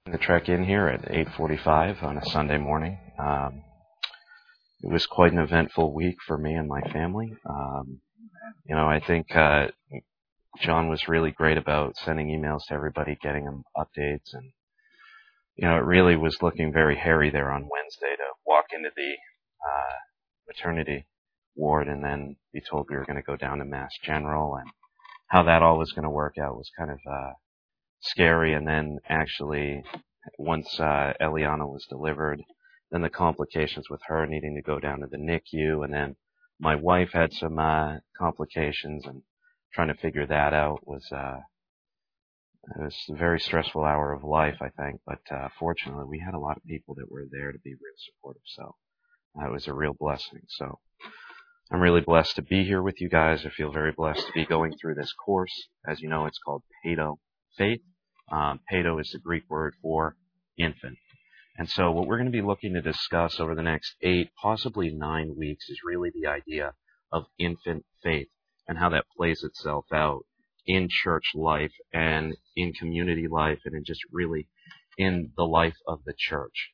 The trek in here at 8:45 on a Sunday morning. It was quite an eventful week for me and my family. I think John was really great about sending emails to everybody, getting them updates, and it really was looking very hairy there on Wednesday to walk into the maternity ward and then be told we were going to go down to Mass General, and how that all was going to work out was kind of scary. And then actually, once Eliana was delivered, then the complications with her needing to go down to the NICU, and then my wife had some complications, and trying to figure that out was it was a very stressful hour of life, I think. But fortunately, we had a lot of people that were there to be real supportive, so it was a real blessing. So I'm really blessed to be here with you guys. I feel very blessed to be going through this course. As you know, it's called Paedo Faith. Paedo is the Greek word for infant. And so what we're going to be looking to discuss over the next 8, possibly 9 weeks is really the idea of infant faith and how that plays itself out in church life and in community life and in just really in the life of the church.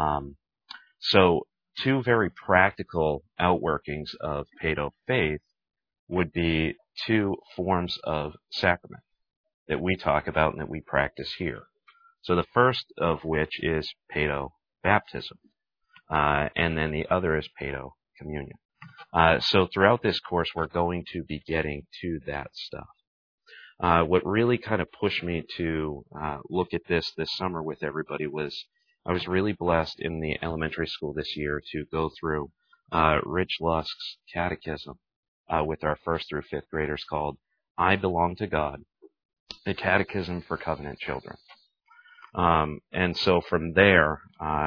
So 2 very practical outworkings of Paedo faith would be 2 forms of sacrament that we talk about and that we practice here. So the first of which is Paedo baptism, and then the other is Paedo communion. So throughout this course, we're going to be getting to that stuff. What really kind of pushed me to look at this summer with everybody was I was really blessed in the elementary school this year to go through Rich Lusk's catechism with our 1st through 5th graders called I Belong to God, a Catechism for Covenant Children. And so from there,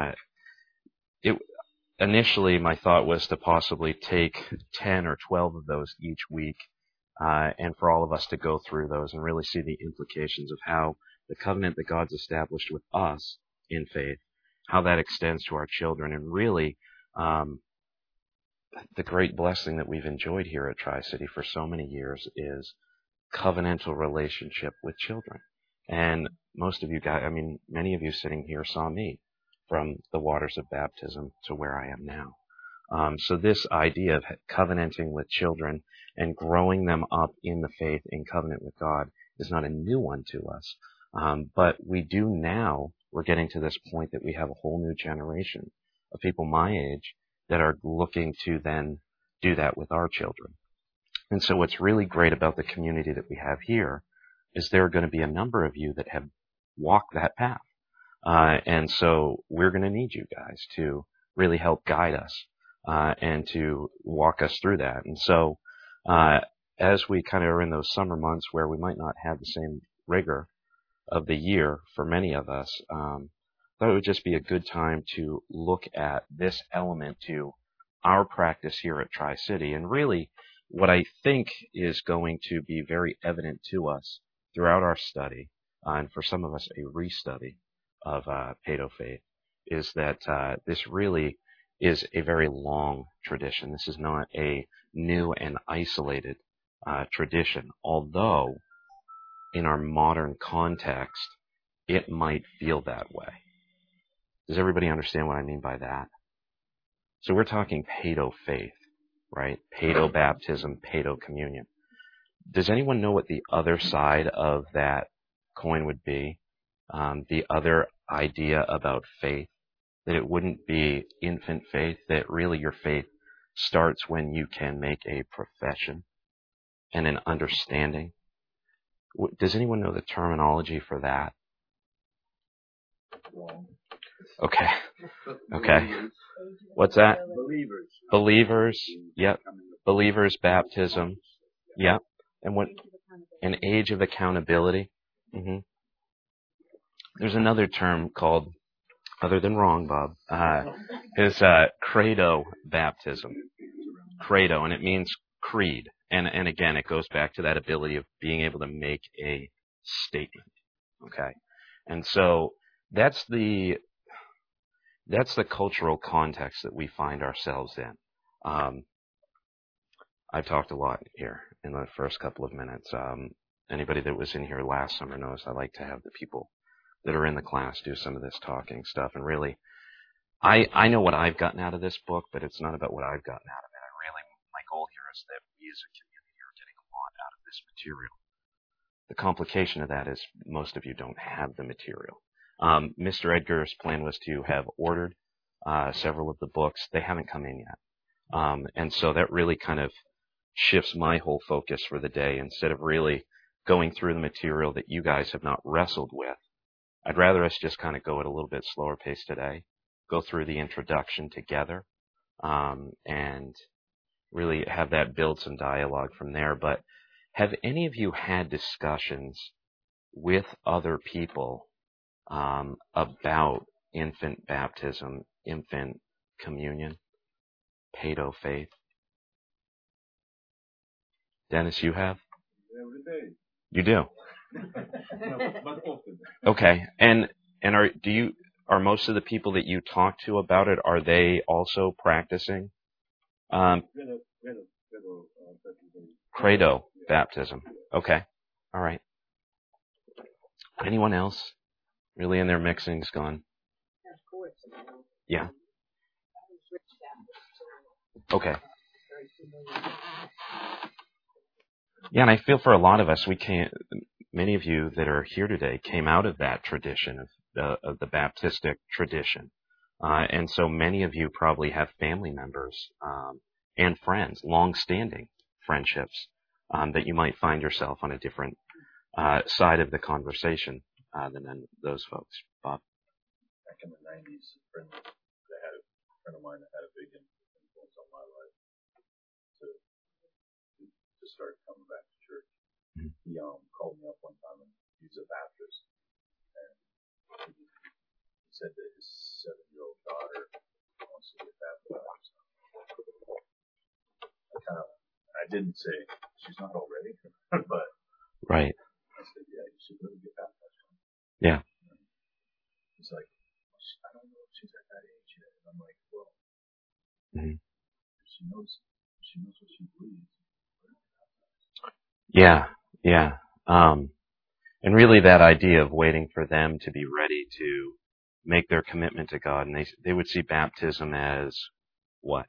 initially my thought was to possibly take 10 or 12 of those each week, and for all of us to go through those and really see the implications of how the covenant that God's established with us in faith, how that extends to our children, and really the great blessing that we've enjoyed here at Tri-City for so many years is covenantal relationship with children. And most of you guys, many of you sitting here saw me from the waters of baptism to where I am now. So this idea of covenanting with children and growing them up in the faith in covenant with God is not a new one to us. But we do now, we're getting to this point that we have a whole new generation of people my age that are looking to then do that with our children. And so what's really great about the community that we have here is there are going to be a number of you that have walked that path. And so we're going to need you guys to really help guide us and to walk us through that. And so as we kind of are in those summer months where we might not have the same rigor of the year for many of us, I thought it would just be a good time to look at this element to our practice here at Tri-City. And really what I think is going to be very evident to us throughout our study, and for some of us a restudy of Paedo faith, is that this really is a very long tradition. This is not a new and isolated tradition, although in our modern context, it might feel that way. Does everybody understand what I mean by that? So we're talking Paedo faith, right? Paedo baptism, Paedo communion. Does anyone know what the other side of that coin would be? The other idea about faith, that it wouldn't be infant faith, that really your faith starts when you can make a profession and an understanding. Does anyone know the terminology for that? Okay. What's that? Believers. Yep. Believers baptism. Yep. And what? An age of accountability. Mm-hmm. There's another term called, other than wrong, Bob, is credo baptism. Credo, and it means creed. And again, it goes back to that ability of being able to make a statement. Okay? And so that's the cultural context that we find ourselves in. I've talked a lot here in the first couple of minutes. Anybody that was in here last summer knows I like to have the people that are in the class do some of this talking stuff. And really, I know what I've gotten out of this book, but it's not about what I've gotten out of it. My goal here is that we as a community are getting a lot out of this material. The complication of that is most of you don't have the material. Mr. Edgar's plan was to have ordered several of the books. They haven't come in yet. And so that really kind of shifts my whole focus for the day. Instead of really going through the material that you guys have not wrestled with, I'd rather us just kind of go at a little bit slower pace today, go through the introduction together, and really have that build some dialogue from there. But have any of you had discussions with other people about infant baptism, infant communion, pedo faith? Dennis, you have? Every day. You do? But often. Okay. And are most of the people that you talk to about it, are they also practicing credo baptism? Okay. All right. Anyone else? Really in their mixing's gone? Yeah. Okay. Yeah, and I feel for a lot of us, many of you that are here today came out of that tradition of the Baptistic tradition. And so many of you probably have family members and friends, long-standing friendships, that you might find yourself on a different side of the conversation than those folks. Bob? Back in the 90s, a friend of mine that had a big influence on my life to start coming back to church. Mm-hmm. He called me up one time, and he's a Baptist, and he said that his 7-year-old daughter wants to get baptized. I didn't say she's not already, but right. I said, yeah, you should really get baptized. Yeah. And he's like, I don't know if she's at that age yet. And I'm like, well, mm-hmm. she knows what she believes. Yeah, yeah. And really that idea of waiting for them to be ready to make their commitment to God, and they would see baptism as what?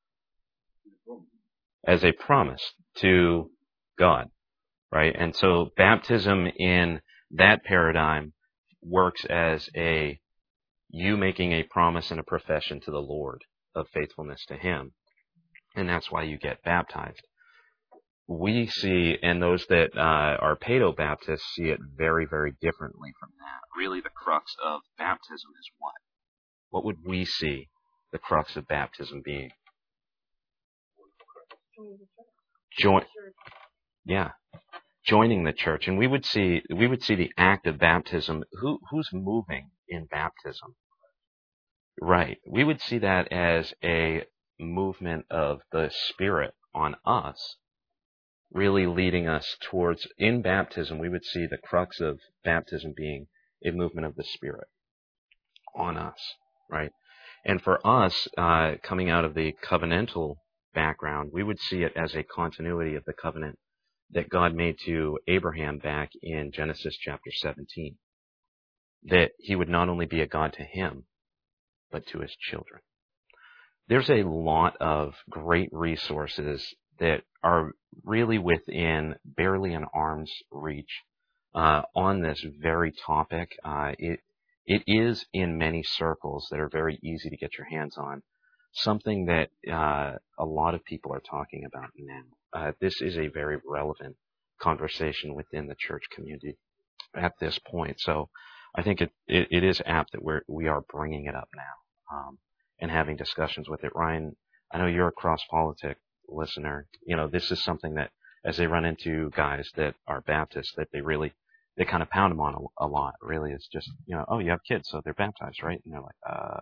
As a promise to God, right? And so baptism in that paradigm works as you making a promise and a profession to the Lord of faithfulness to Him. And that's why you get baptized. We see, and those that are Paedo-Baptists see it very, very differently from that. Really the crux of baptism is what? What would we see the crux of baptism being? Joining the church. And we would see the act of baptism. Who's moving in baptism? Right. We would see that as a movement of the Spirit on us, really leading us towards, in baptism, we would see the crux of baptism being a movement of the Spirit on us, right? And for us, coming out of the covenantal background, we would see it as a continuity of the covenant that God made to Abraham back in Genesis chapter 17. That He would not only be a God to him, but to his children. There's a lot of great resources that are really within barely an arm's reach on this very topic. It is in many circles that are very easy to get your hands on. Something that a lot of people are talking about now. This is a very relevant conversation within the church community at this point. So I think it is apt that we are bringing it up now and having discussions with it. Ryan, I know you're a cross-politic listener. You know, this is something that as they run into guys that are Baptists, that they kind of pound them on a lot. Really, it's just, oh, you have kids, so they're baptized, right? And they're like,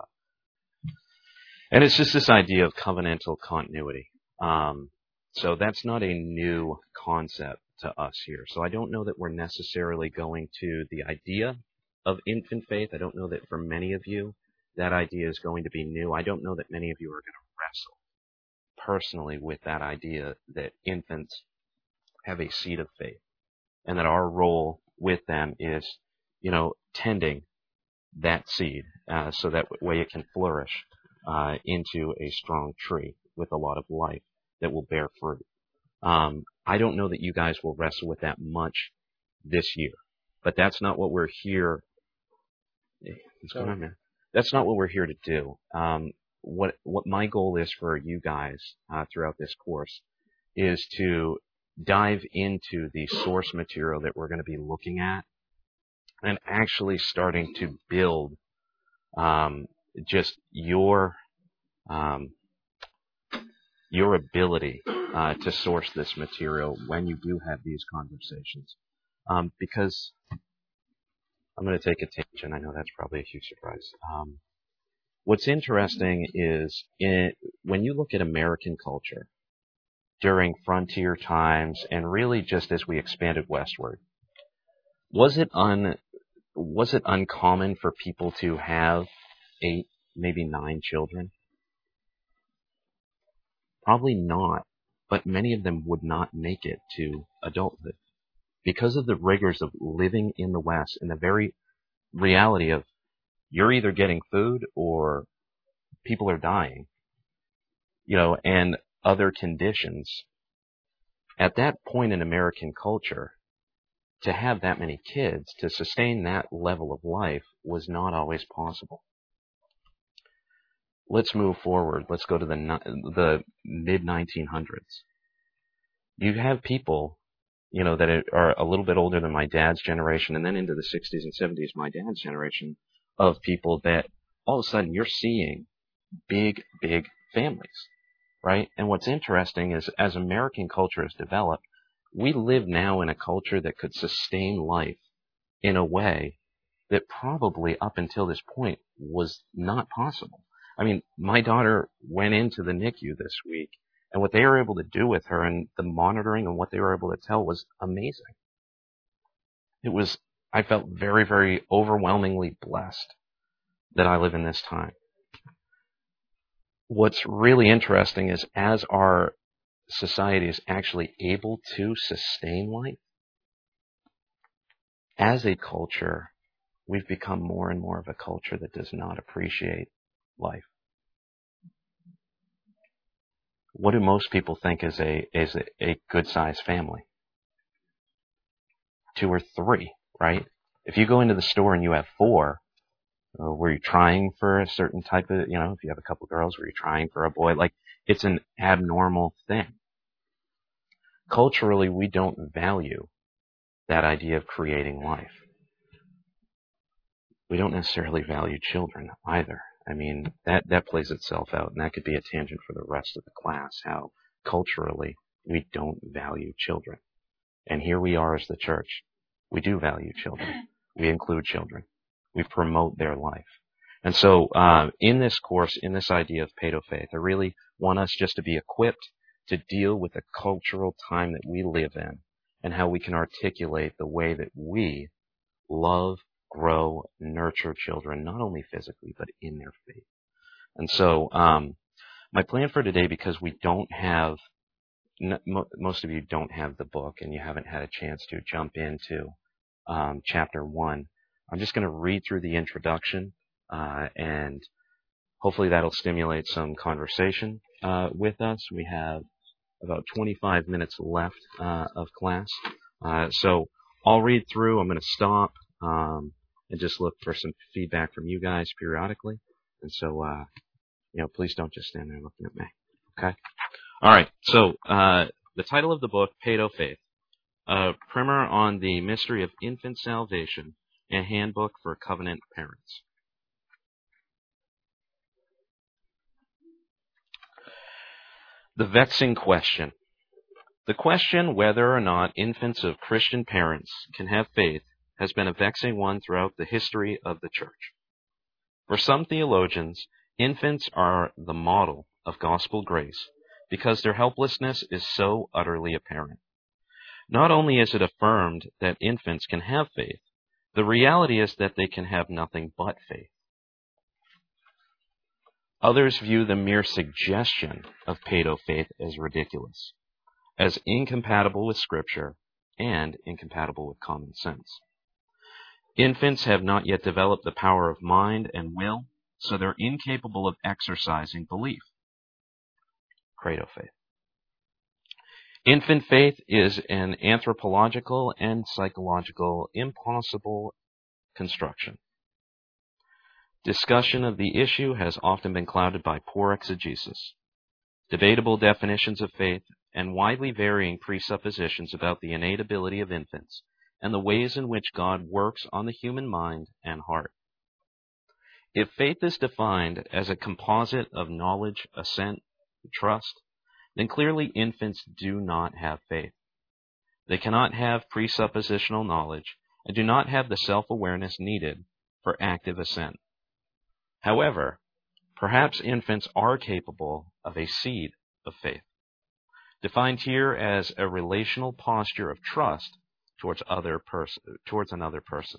And it's just this idea of covenantal continuity. So that's not a new concept to us here. So I don't know that we're necessarily going to the idea of infant faith. I don't know that for many of you that idea is going to be new. I don't know that many of you are going to wrestle personally with that idea that infants have a seed of faith and that our role with them is tending that seed so that way it can flourish into a strong tree with a lot of life that will bear fruit. I don't know that you guys will wrestle with that much this year, but that's not what we're here. What's going on, man? That's not what we're here to do. What my goal is for you guys throughout this course is to dive into the source material that we're going to be looking at and actually starting to build just your ability to source this material when you do have these conversations. Because I'm going to take a tangent. I know that's probably a huge surprise. What's interesting is when you look at American culture during frontier times and really just as we expanded westward, was it uncommon for people to have 8, maybe 9 children? Probably not, but many of them would not make it to adulthood because of the rigors of living in the West and the very reality of you're either getting food or people are dying, and other conditions. At that point in American culture, to have that many kids, to sustain that level of life was not always possible. Let's move forward. Let's go to the mid-1900s. You have people, that are a little bit older than my dad's generation, and then into the 60s and 70s, my dad's generation, of people that all of a sudden you're seeing big, big families, right? And what's interesting is as American culture has developed, we live now in a culture that could sustain life in a way that probably up until this point was not possible. I mean, my daughter went into the NICU this week, and what they were able to do with her and the monitoring and what they were able to tell was amazing. I felt very, very overwhelmingly blessed that I live in this time. What's really interesting is as our society is actually able to sustain life, as a culture, we've become more and more of a culture that does not appreciate life. What do most people think is a good-sized family? 2 or 3, right? If you go into the store and you have 4, were you trying for a certain type of, if you have a couple girls, were you trying for a boy? Like, it's an abnormal thing. Culturally, we don't value that idea of creating life. We don't necessarily value children either. I mean, that plays itself out, and that could be a tangent for the rest of the class, how culturally we don't value children. And here we are as the church. We do value children. We include children. We promote their life. And so in this course, in this idea of paedofaith, I really want us just to be equipped to deal with the cultural time that we live in and how we can articulate the way that we love, grow, nurture children, not only physically, but in their faith. And so my plan for today, because we don't have, most of you don't have the book and you haven't had a chance to jump into chapter 1, I'm just going to read through the introduction and hopefully that'll stimulate some conversation with us. We have about 25 minutes left of class. So I'll read through. I'm going to stop and just look for some feedback from you guys periodically. And so, please don't just stand there looking at me. Okay? All right. So the title of the book, Paedofaith, a primer on the mystery of infant salvation, a handbook for covenant parents. The vexing question. The question whether or not infants of Christian parents can have faith has been a vexing one throughout the history of the church. For some theologians, infants are the model of gospel grace because their helplessness is so utterly apparent. Not only is it affirmed that infants can have faith, the reality is that they can have nothing but faith. Others view the mere suggestion of paedofaith as ridiculous, as incompatible with Scripture and incompatible with common sense. Infants have not yet developed the power of mind and will, so they're incapable of exercising belief. Credo faith. Infant faith is an anthropological and psychological impossible construction. Discussion of the issue has often been clouded by poor exegesis, debatable definitions of faith, and widely varying presuppositions about the innate ability of infants and the ways in which God works on the human mind and heart. If faith is defined as a composite of knowledge, assent, and trust, then clearly infants do not have faith. They cannot have presuppositional knowledge and do not have the self-awareness needed for active assent. However, perhaps infants are capable of a seed of faith, defined here as a relational posture of trust towards another person.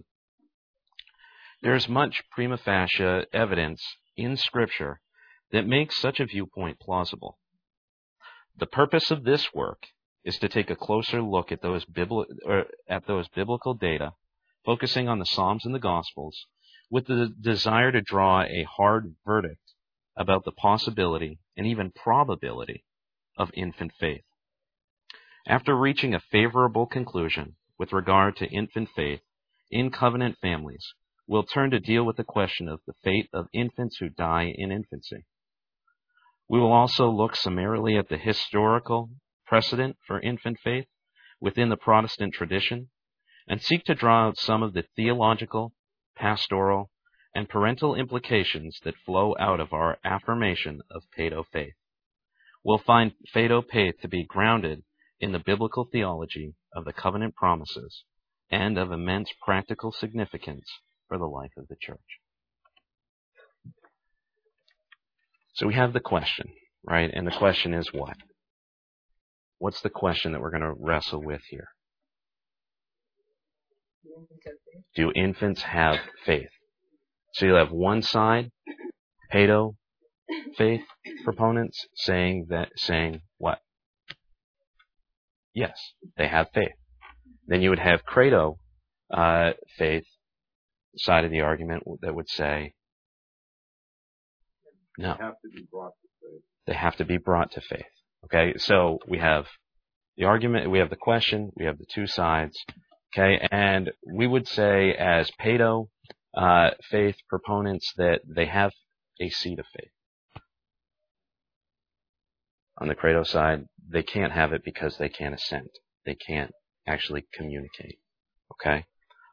There is much prima facie evidence in Scripture that makes such a viewpoint plausible. The purpose of this work is to take a closer look at those biblical data, focusing on the Psalms and the Gospels, with the desire to draw a hard verdict about the possibility and even probability of infant faith. After reaching a favorable conclusion with regard to infant faith in covenant families, we'll turn to deal with the question of the fate of infants who die in infancy. We will also look summarily at the historical precedent for infant faith within the Protestant tradition and seek to draw out some of the theological, pastoral, and parental implications that flow out of our affirmation of Paedo faith. We'll find Paedo faith to be grounded in the biblical theology of the covenant promises and of immense practical significance for the life of the church. So we have the question, right? And the question is what? What's the question that we're going to wrestle with here? Do infants have faith? So you'll have one side, Paedo faith proponents, saying what? Yes, they have faith. Then you would have Credo faith side of the argument that would say no. They have to be brought to faith. They have to be brought to faith. Okay, so we have the argument, we have the question, we have the two sides. Okay, and we would say as Paedo faith proponents that they have a seed of faith. On the Credo side, they can't have it because they can't assent. They can't actually communicate. Okay?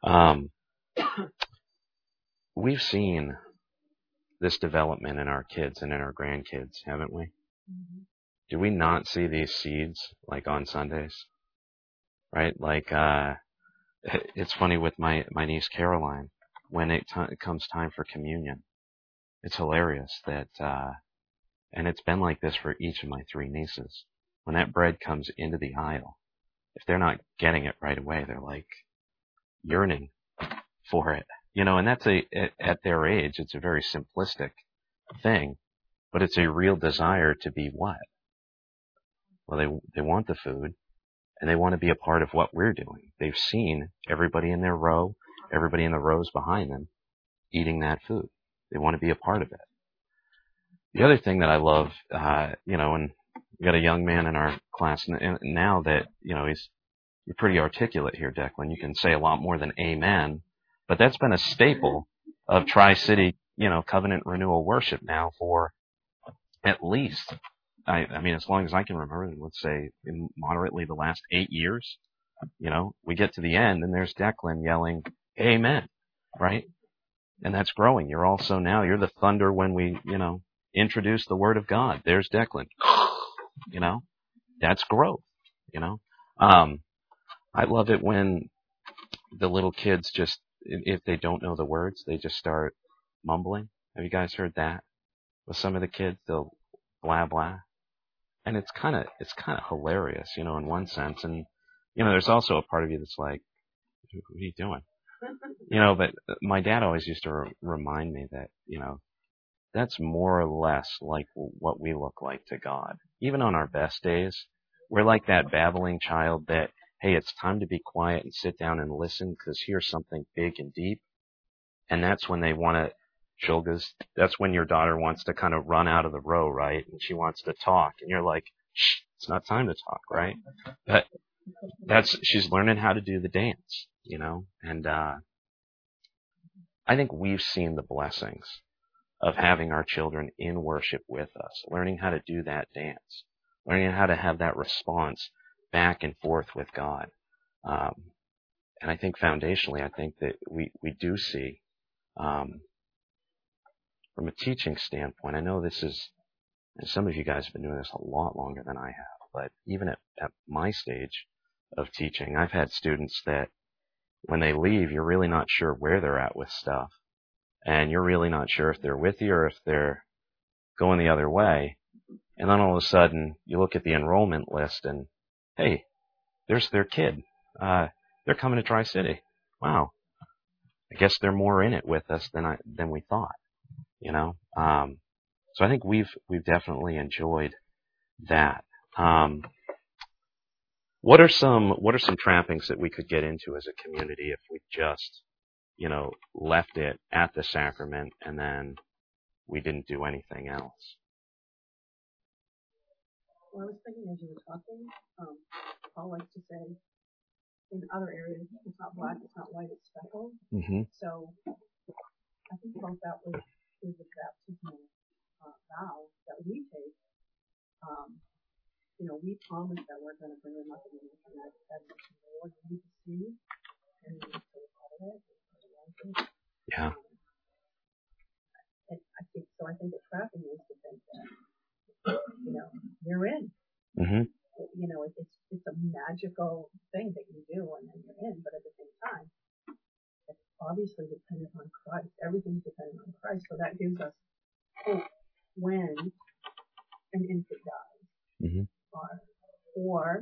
We've seen this development in our kids and in our grandkids, haven't we? Mm-hmm. Do we not see these seeds like on Sundays? Right? Like, it's funny with my niece Caroline, when it comes time for communion, it's hilarious that, and it's been like this for each of my three nieces. When that bread comes into the aisle, if they're not getting it right away, they're like yearning for it. You know, and that's at their age, it's a very simplistic thing, but it's a real desire to be what? Well, they want the food, and they want to be a part of what we're doing. They've seen everybody in their row, everybody in the rows behind them, eating that food. They want to be a part of it. The other thing that I love, and we got a young man in our class now that, you're pretty articulate here, Declan. You can say a lot more than amen, but that's been a staple of Tri-City, covenant renewal worship now for at least, as long as I can remember, let's say moderately the last 8 years. We get to the end and there's Declan yelling, amen, right? And that's growing. You're the thunder when we, introduce the word of God. There's Declan. That's growth, I love it when the little kids just, if they don't know the words, they just start mumbling. Have you guys heard that? With some of the kids, they'll blah, blah. And it's kind of hilarious, in one sense. And, there's also a part of you that's like, what are you doing? But my dad always used to remind me that, that's more or less like what we look like to God. Even on our best days, we're like that babbling child that hey, it's time to be quiet and sit down and listen because here's something big and deep. And that's when they want to, that's when your daughter wants to kind of run out of the row, right? And she wants to talk. And you're like, shh, it's not time to talk, right? But she's learning how to do the dance, and I think we've seen the blessings of having our children in worship with us, learning how to do that dance, learning how to have that response back and forth with God. And I think foundationally, I think that we do see, from a teaching standpoint, I know this is, and some of you guys have been doing this a lot longer than I have, but even at my stage of teaching, I've had students that when they leave, you're really not sure where they're at with stuff. And you're really not sure if they're with you or if they're going the other way. And then all of a sudden, you look at the enrollment list and, hey, there's their kid. They're coming to Tri-City. Wow. I guess they're more in it with us than we thought, So I think we've definitely enjoyed that. What are some trappings that we could get into as a community if we just, left it at the sacrament and then we didn't do anything else? Well, I was thinking as you were talking, Paul likes to say, in other areas, it's not black, it's not white, it's speckled. Mm-hmm. So I think about that is the baptismal vow that we take. We promise that we're going to bring them up in the nation that the Lord we need to see, and we need to be part of it. Yeah. And I think the trapping is to think that, you're in. Mm-hmm. It's a magical thing that you do and then you're in, but at the same time, it's obviously dependent on Christ. Everything's dependent on Christ, so that gives us hope when an infant dies. Mm-hmm. Or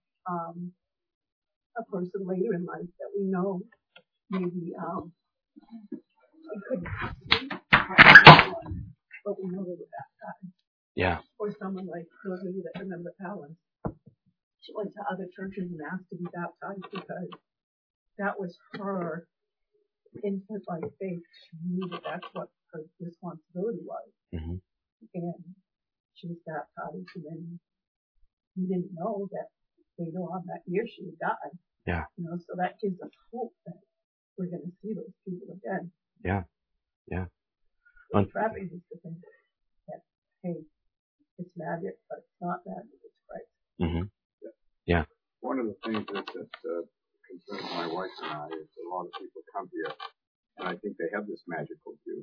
a person later in life that we know maybe we couldn't see, but we know they were baptized. Yeah. Or someone like those of you that remember Alice. She went to other churches and asked to be baptized because that was her infant like faith. She knew that that's what her responsibility was. Mm-hmm. And she was baptized, and then we didn't know that later on that year she would die. Yeah. So that gives us hope that we're going to see those people again. Yeah. Yeah. The trapping is to think that, hey, it's magic, but it's not magic, it's Christ. Mm-hmm. Yeah. One of the things that concerns my wife and I is a lot of people come here and I think they have this magical view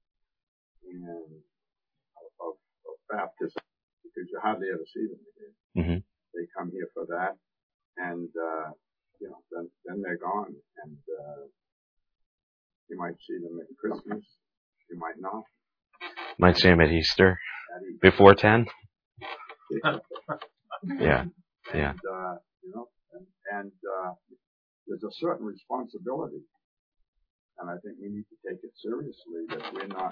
of baptism because you hardly ever see them again. Mm-hmm. They come here for that and, then they're gone and, you might see them at Christmas, you might not. Might see them at Easter. Before 10? Yeah. Yeah. And there's a certain responsibility, and I think we need to take it seriously that we're not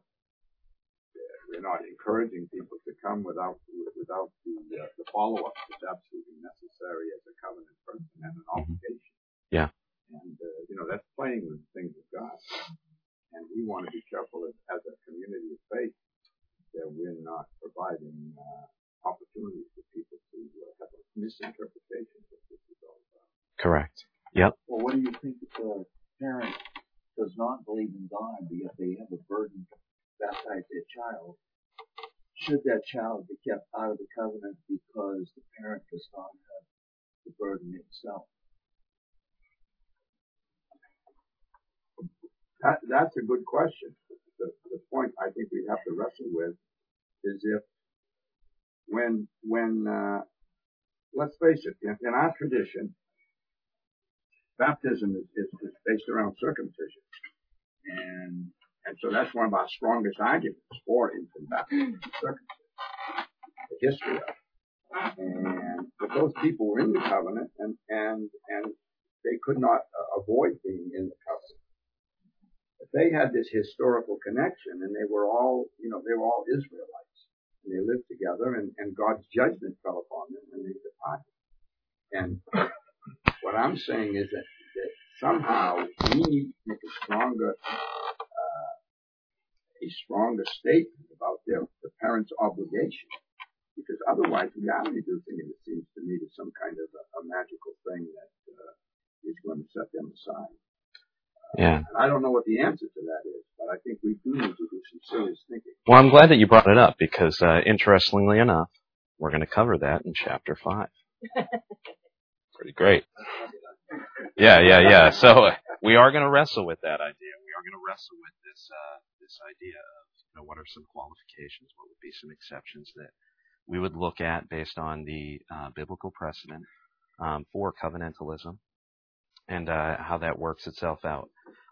encouraging people to come without the follow-up that's absolutely necessary as a covenant person and an obligation. Yeah. And that's playing with the things of God, and we want to be careful as a community of faith that we're not providing opportunities for people to have a misinterpretation of what this is all about. Correct. Yep. Well, what do you think if a parent does not believe in God, but yet they have a burden to baptize their child? Should that child be kept out of the covenant because the parent does not have the burden himself? That's a good question. The point I think we have to wrestle with is if when let's face it, in our tradition, baptism is based around circumcision. And so that's one of our strongest arguments for infant baptism, circumcision, the history of it. But those people were in the covenant and they could not avoid being in the covenant. But they had this historical connection and they were all Israelites. And they lived together and God's judgment fell upon them and they departed. And what I'm saying is that somehow we need to make a stronger statement about the parents' obligation. Because otherwise, the reality of the thing, it seems to me, is some kind of a magical thing that is going to set them aside. Yeah. And I don't know what the answer to that is, but I think we do need to do some serious thinking. Well, I'm glad that you brought it up because, interestingly enough, we're going to cover that in chapter 5. Pretty great. Yeah. So we are going to wrestle with that idea. We are going to wrestle with this idea of, what are some qualifications? What would be some exceptions that we would look at based on the biblical precedent for covenantalism and how that works itself out.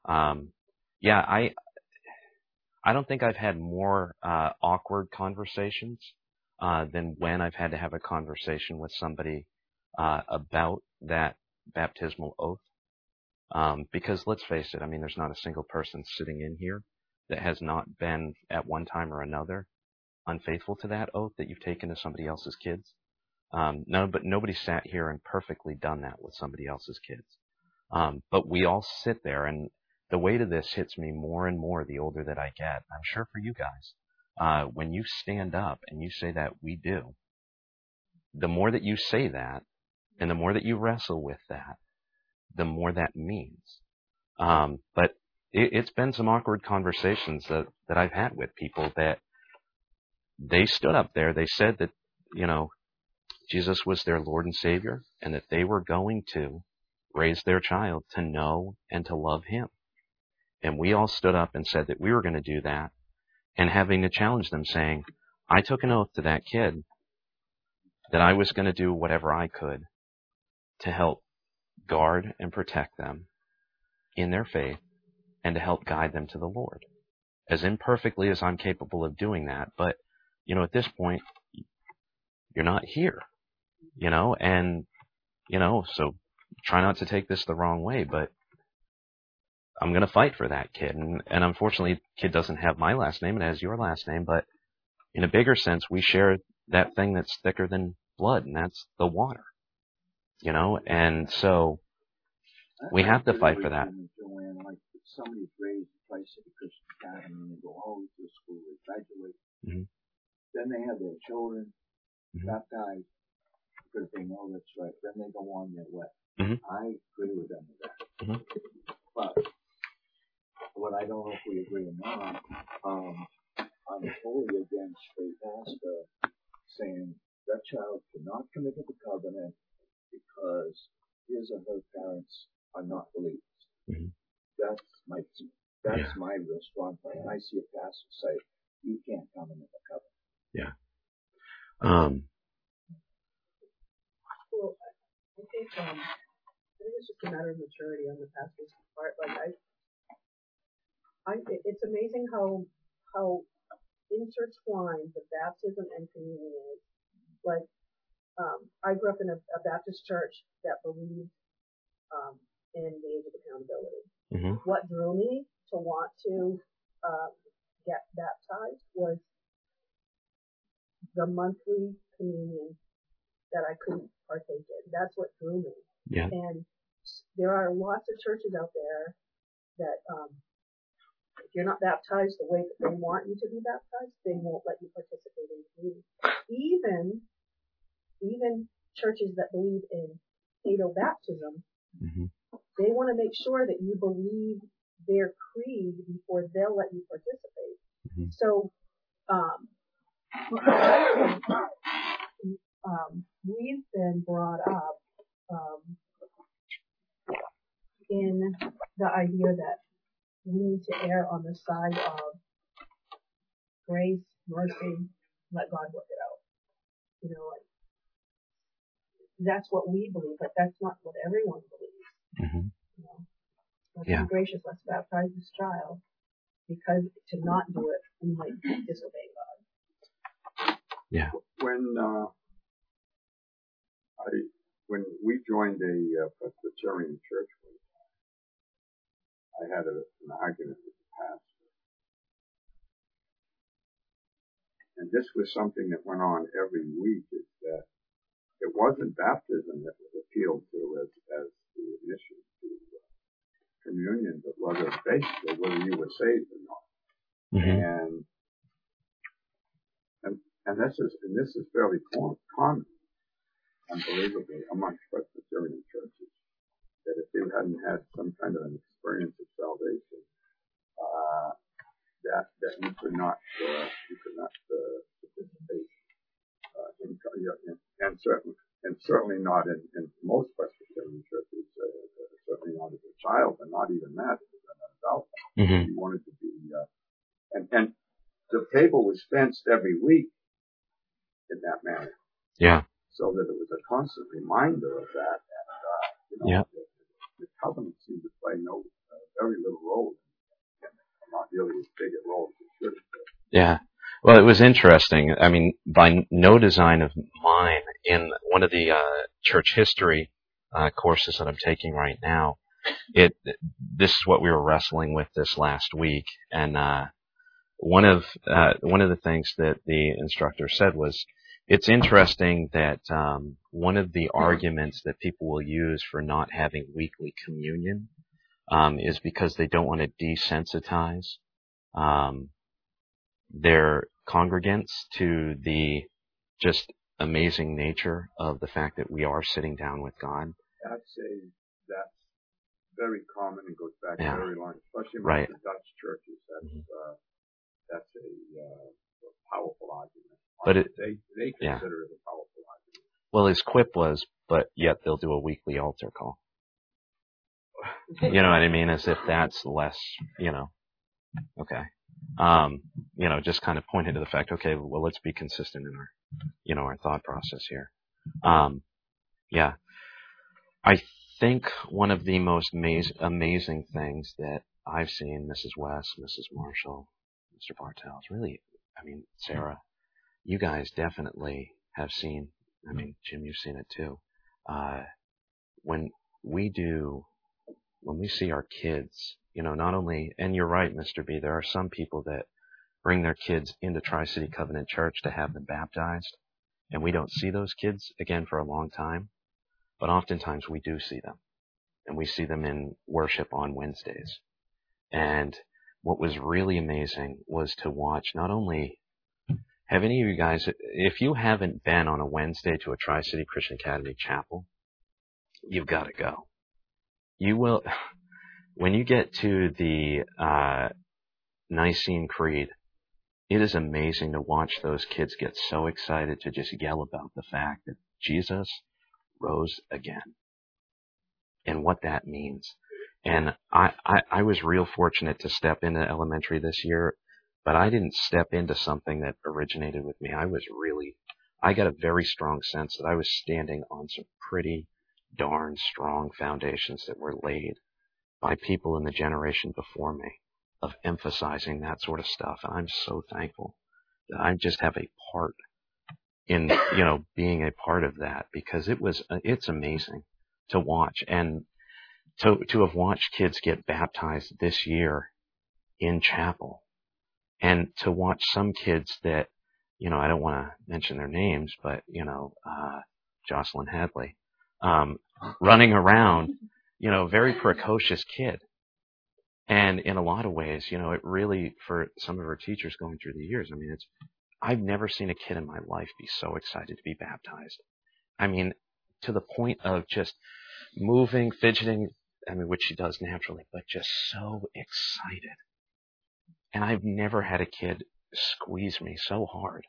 I don't think I've had more awkward conversations than when I've had to have a conversation with somebody about that baptismal oath. Because let's face it, I mean, there's not a single person sitting in here that has not been at one time or another unfaithful to that oath that you've taken to somebody else's kids. But nobody sat here and perfectly done that with somebody else's kids. But we all sit there, and the weight of this hits me more and more the older that I get. I'm sure for you guys, when you stand up and you say that we do, the more that you say that, and the more that you wrestle with that, the more that means. But it's been some awkward conversations that I've had with people that they stood up there. They said that, Jesus was their Lord and Savior and that they were going to raise their child to know and to love Him. And we all stood up and said that we were going to do that, and having to challenge them saying, I took an oath to that kid that I was going to do whatever I could to help guard and protect them in their faith and to help guide them to the Lord. As imperfectly as I'm capable of doing that, but, at this point, you're not here, so try not to take this the wrong way, but I'm going to fight for that kid. And unfortunately, the kid doesn't have my last name, it has your last name, but in a bigger sense, we share that thing that's thicker than blood, and that's the water, and so we have to fight for that. Joanne, like if somebody's raised twice at a Christian academy and they go all the way to school, they graduate, then they have their children baptized because they know that's right. Then they go on their way. I agree with them with that. But what I don't know if we agree or not, I'm totally against the pastor saying that child cannot commit to the covenant because his or her parents are not believers. That's my real strong point. And I see a pastor say, you can't come into the covenant. Yeah. Well, I think it's just a matter of maturity on the pastor's part. Like it's amazing how intertwined the baptism and communion is. Like, I grew up in a Baptist church that believed in the age of accountability. What drew me to want to get baptized was the monthly communion that I couldn't partake in. That's what drew me. Yeah. And there are lots of churches out there that if you're not baptized the way that they want you to be baptized, they won't let you participate in the community. Even churches that believe in paedo baptism, they want to make sure that you believe their creed before they'll let you participate. So, we've been brought up in the idea that we need to err on the side of grace, mercy, let God work it out. That's what we believe, but that's not what everyone believes. Let's be gracious, let's baptize this child, because to not do it, we might disobey God. Yeah. When we joined a Presbyterian church, I had an argument with the pastor. And this was something that went on every week, is that it wasn't baptism that was appealed to as the admission to communion, but whether you were saved or not. Mm-hmm. And this is fairly common, unbelievably, amongst Presbyterian churches, that if you hadn't had some kind of an experience of salvation, that you could not participate and certainly not in most Presbyterian churches, certainly not as a child, and not even that as an adult. Mm-hmm. You wanted to be, and the table was fenced every week in that manner. Yeah. So that it was a constant reminder of that, and yeah. The covenant seemed to play very little role, and not really as big a role as it should have been. Yeah. Well, it was interesting. I mean, by no design of mine, in one of the church history courses that I'm taking right now, this is what we were wrestling with this last week, and one of the things that the instructor said was, it's interesting that one of the arguments that people will use for not having weekly communion is because they don't want to desensitize their congregants to the just amazing nature of the fact that we are sitting down with God. That's very common and goes back very long, especially in the Dutch churches. That's a powerful argument. But they consider it a powerful argument. Well, his quip was, but yet they'll do a weekly altar call. You know what I mean? As if that's less, okay. Just kind of pointed to the fact, okay, well, let's be consistent in our thought process here. Yeah. I think one of the most amazing things that I've seen, Mrs. West, Mrs. Marshall, Mr. Bartels, really, I mean, Sarah, you guys definitely have seen, I mean, Jim, you've seen it too. When we see our kids, not only, and you're right, Mr. B, there are some people that bring their kids into Tri-City Covenant Church to have them baptized, and we don't see those kids again for a long time, but oftentimes we do see them, and we see them in worship on Wednesdays. And what was really amazing was to watch, not only, have any of you guys, if you haven't been on a Wednesday to a Tri-City Christian Academy chapel, you've got to go. You will, when you get to the Nicene Creed, it is amazing to watch those kids get so excited to just yell about the fact that Jesus rose again and what that means. And I was real fortunate to step into elementary this year, but I didn't step into something that originated with me. I got a very strong sense that I was standing on some pretty darn strong foundations that were laid by people in the generation before me of emphasizing that sort of stuff. And I'm so thankful that I just have a part in, being a part of that, because it's amazing to watch. And to have watched kids get baptized this year in chapel, and to watch some kids that, I don't want to mention their names, but, Jocelyn Hadley, running around, very precocious kid. And in a lot of ways, it really, for some of our teachers going through the years, I mean, I've never seen a kid in my life be so excited to be baptized. I mean, to the point of just moving, fidgeting, which she does naturally, but just so excited. And I've never had a kid squeeze me so hard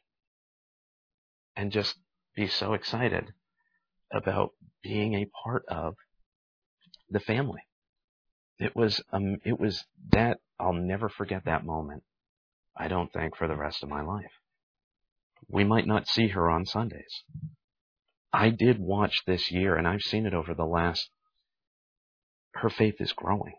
and just be so excited about being a part of the family. It was that, I'll never forget that moment, I don't think, for the rest of my life. We might not see her on Sundays. I did watch this year, and I've seen it over the last, her faith is growing,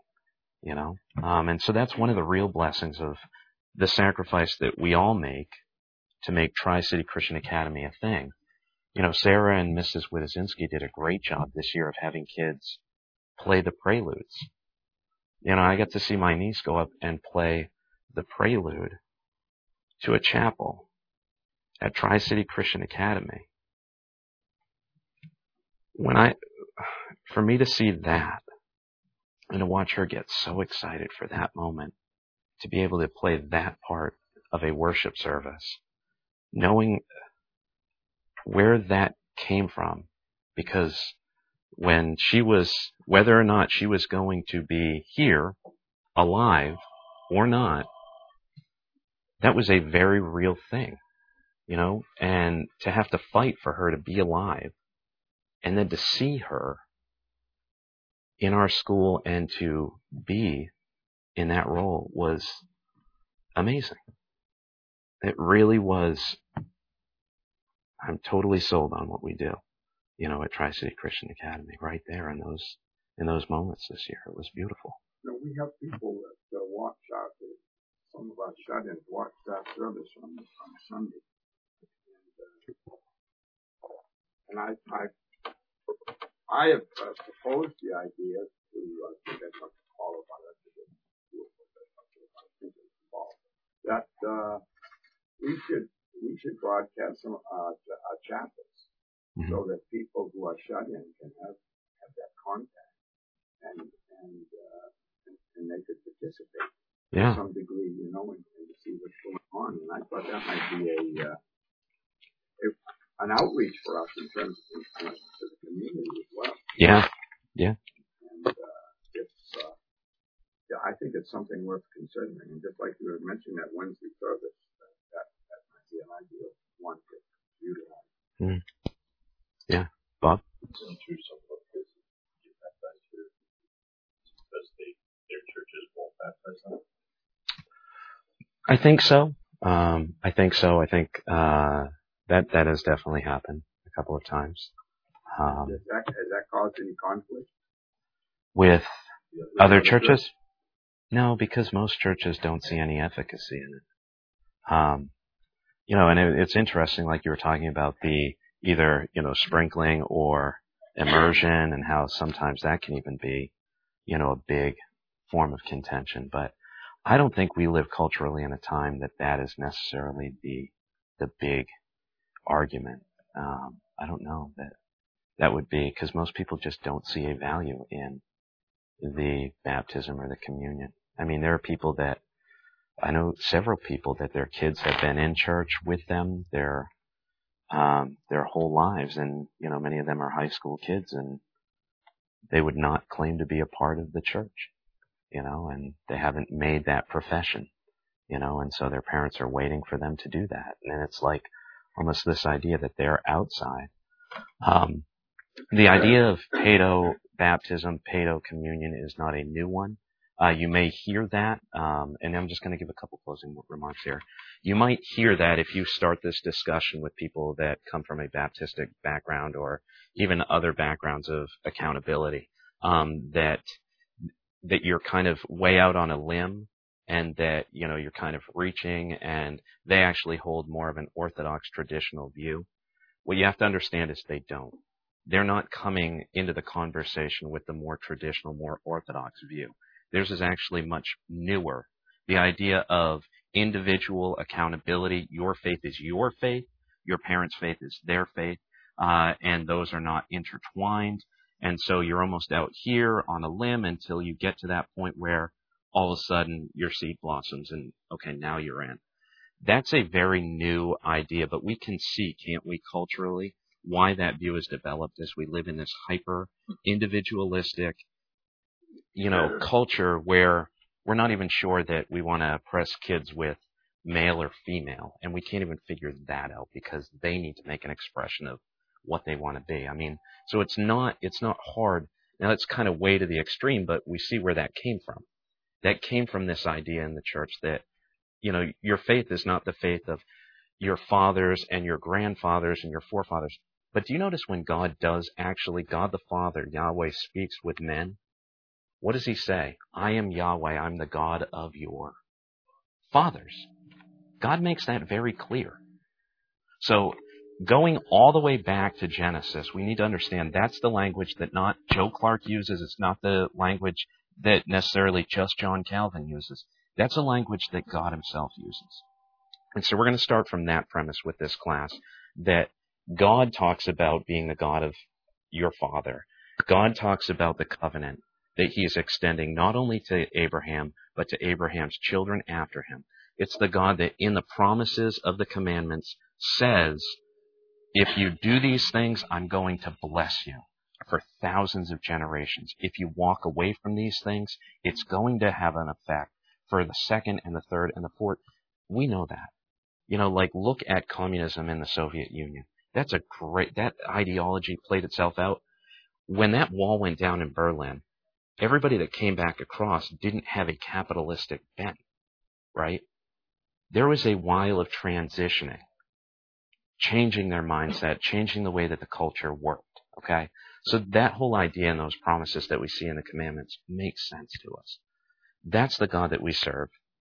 and so that's one of the real blessings of the sacrifice that we all make to make Tri-City Christian Academy a thing. Sarah and Mrs. Witaszynski did a great job this year of having kids play the preludes. I got to see my niece go up and play the prelude to a chapel at Tri-City Christian Academy. for me to see that and to watch her get so excited for that moment, to be able to play that part of a worship service, knowing where that came from, because when she was, whether or not she was going to be here, alive or not, that was a very real thing, and to have to fight for her to be alive, and then to see her in our school and to be in that role was amazing. It really was. I'm totally sold on what we do, at Tri-City Christian Academy, right there in those moments this year. It was beautiful. We have people that watch out. Some of our shut-ins watch that service on Sunday, and I have proposed the idea to get all of our that we should broadcast some chapels, so that people who are shut in can have that contact and they could participate to some degree, and to see what's going on. And I thought that might be an outreach for us in terms of to the community as well. Yeah. And I think it's something worth considering. And just like you were mentioning that Wednesday service, that might be an ideal one to utilize. Yeah, Bob. So I'm sure some of those get baptized here because their churches won't baptize them. I think so. I think that has definitely happened a couple of times. Has that caused any conflict with other churches? No, because most churches don't see any efficacy in it. And it's interesting, like you were talking about the either, sprinkling or immersion, and how sometimes that can even be, a big form of contention. But I don't think we live culturally in a time that is necessarily the big argument. I don't know that would be, because most people just don't see a value in the baptism or the communion. I mean, there are people I know several people that their kids have been in church with them their whole lives, and many of them are high school kids, and they would not claim to be a part of the church, and they haven't made that profession, and so their parents are waiting for them to do that, and it's like almost this idea that they're outside. The idea of pedo baptism, pedo communion is not a new one. You may hear that, and I'm just going to give a couple closing remarks here. You might hear that if you start this discussion with people that come from a Baptistic background or even other backgrounds of accountability, that you're kind of way out on a limb, and that, you're kind of reaching, and they actually hold more of an Orthodox traditional view. What you have to understand is they don't. They're not coming into the conversation with the more traditional, more Orthodox view. Theirs is actually much newer. The idea of individual accountability, your faith is your faith, your parents' faith is their faith, and those are not intertwined. And so you're almost out here on a limb until you get to that point where all of a sudden your seed blossoms and, okay, now you're in. That's a very new idea, but we can see, can't we, culturally, why that view is developed as we live in this hyper individualistic, culture where we're not even sure that we want to press kids with male or female, and we can't even figure that out because they need to make an expression of what they want to be. I mean, so it's not hard. Now it's kind of way to the extreme, but we see where that came from. That came from this idea in the church that, your faith is not the faith of your fathers and your grandfathers and your forefathers. But do you notice when God the Father, Yahweh, speaks with men, what does he say? I am Yahweh, I'm the God of your fathers. God makes that very clear. So going all the way back to Genesis, we need to understand that's the language that not Joe Clark uses. It's not the language that necessarily just John Calvin uses. That's a language that God himself uses. And so we're going to start from that premise with this class, that God talks about being the God of, your father. God talks about the covenant that he is extending not only to Abraham, but to Abraham's children after him. It's the God that in the promises of the commandments says, if you do these things, I'm going to bless you for thousands of generations. If you walk away from these things, it's going to have an effect for the second and the third and the fourth. We know that. Like look at communism in the Soviet Union. That ideology played itself out. When that wall went down in Berlin, everybody that came back across didn't have a capitalistic bent, right? There was a while of transitioning, changing their mindset, changing the way that the culture worked, okay? So that whole idea and those promises that we see in the commandments makes sense to us. That's the God that we serve.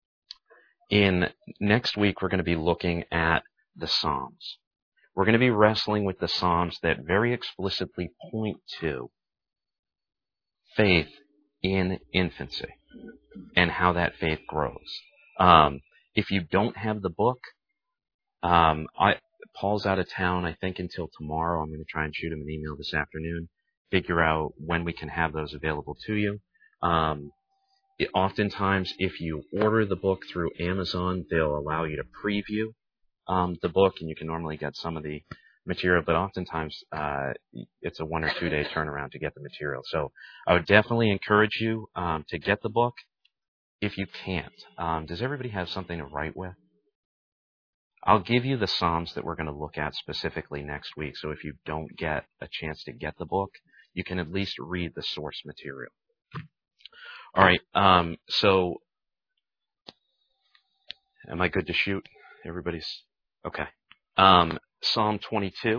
Next week, we're going to be looking at the Psalms. We're going to be wrestling with the Psalms that very explicitly point to faith in infancy and how that faith grows. If you don't have the book, Paul's out of town, I think, until tomorrow. I'm going to try and shoot him an email this afternoon, figure out when we can have those available to you. Oftentimes, if you order the book through Amazon, they'll allow you to preview the book, and you can normally get some of the material, but oftentimes it's a 1 or 2 day turnaround to get the material. So I would definitely encourage you to get the book if you can't. Does everybody have something to write with? I'll give you the Psalms that we're going to look at specifically next week, so if you don't get a chance to get the book, you can at least read the source material. All right, so am I good to shoot? Everybody's okay. Psalm 22,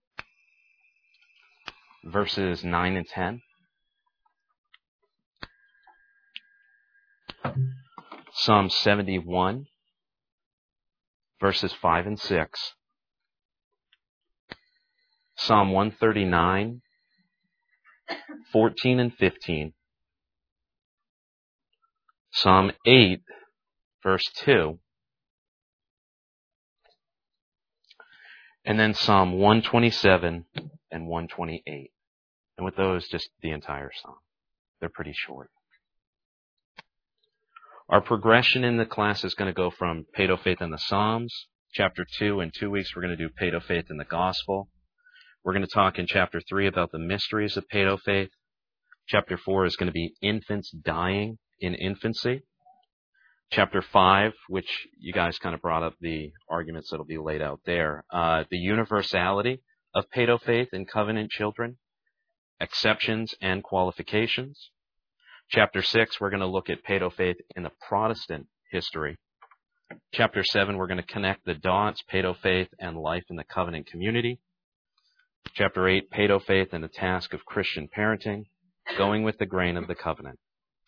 verses 9 and 10. Psalm 71, verses 5 and 6. Psalm 139, 14 and 15. Psalm 8, verse 2. And then Psalm 127 and 128. And with those, just the entire psalm. They're pretty short. Our progression in the class is going to go from Paedofaith in the Psalms. Chapter 2, in 2 weeks, we're going to do Paedofaith in the Gospel. We're going to talk in Chapter 3 about the mysteries of Paedofaith. Chapter 4 is going to be infants dying in infancy. Chapter 5, which you guys kind of brought up the arguments that will be laid out there. The universality of Paedofaith in covenant children, exceptions and qualifications. Chapter 6, we're going to look at Paedofaith in the Protestant history. Chapter 7, we're going to connect the dots, Paedofaith and life in the covenant community. Chapter 8, Paedofaith and the task of Christian parenting, going with the grain of the covenant.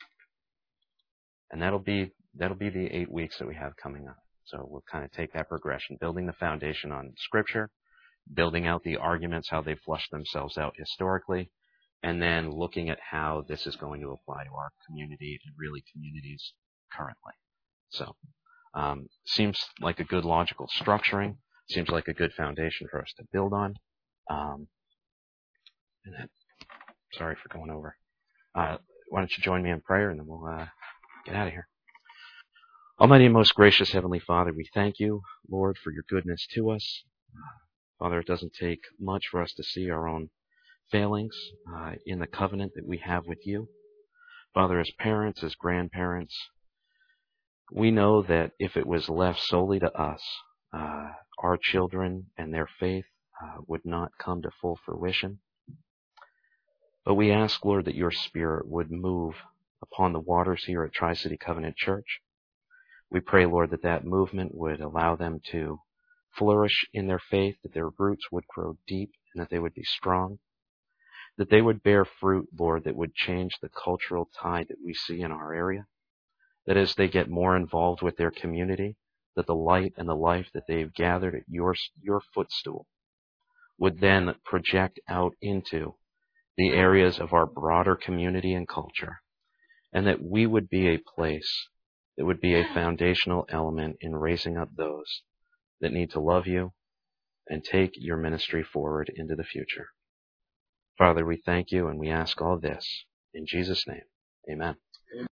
And that'll be the 8 weeks that we have coming up. So we'll kind of take that progression, building the foundation on Scripture, building out the arguments, how they flush themselves out historically, and then looking at how this is going to apply to our community and really communities currently. So, seems like a good logical structuring, seems like a good foundation for us to build on. And then, sorry for going over. Why don't you join me in prayer, and then we'll get out of here. Almighty and most gracious Heavenly Father, we thank you, Lord, for your goodness to us. Father, it doesn't take much for us to see our own failings in the covenant that we have with you. Father, as parents, as grandparents, we know that if it was left solely to us, our children and their faith would not come to full fruition. But we ask, Lord, that your Spirit would move upon the waters here at Tri-City Covenant Church. We pray, Lord, that that movement would allow them to flourish in their faith, that their roots would grow deep, and that they would be strong, that they would bear fruit, Lord, that would change the cultural tide that we see in our area, that as they get more involved with their community, that the light and the life that they've gathered at your footstool would then project out into the areas of our broader community and culture, and that we would be a place that would be a foundational element in raising up those that need to love you and take your ministry forward into the future. Father, we thank you and we ask all this in Jesus' name. Amen.